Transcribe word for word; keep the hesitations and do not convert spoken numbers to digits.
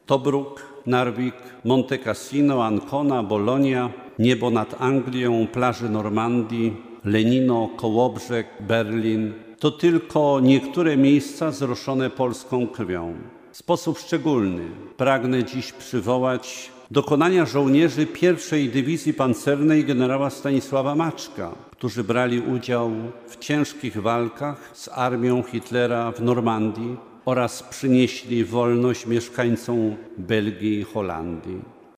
Tobruk, Narvik, Monte Cassino, Ancona, Bologna, niebo nad Anglią, plaże Normandii, Lenino, Kołobrzeg, Berlin to tylko niektóre miejsca zroszone polską krwią. W sposób szczególny pragnę dziś przywołać dokonania żołnierzy pierwszej Dywizji Pancernej generała Stanisława Maczka, którzy brali udział w ciężkich walkach z armią Hitlera w Normandii oraz przynieśli wolność mieszkańcom Belgii i Holandii.